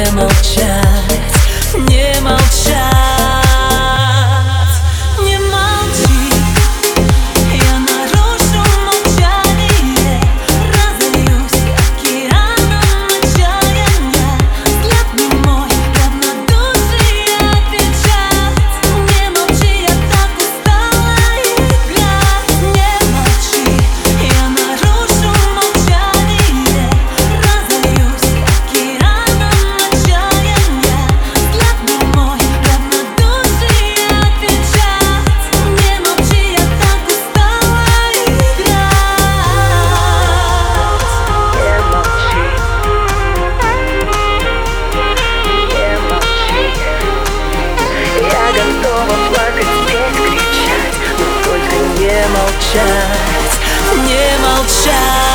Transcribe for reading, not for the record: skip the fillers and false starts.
не молчать, не молчать. Не молчи, я нарушу молчание, разольюсь океаном отчаяния. Взгляд не мой, равнодушие отвечать. Не молчи, я так устала играть. Не молчи, я нарушу молчание, разольюсь океаном отчаяния. Взгляд не мой, равнодушие отвечать. Не молчи, я так устала играть. Я готова плакать, петь, кричать, но только не молчать. Не молчать.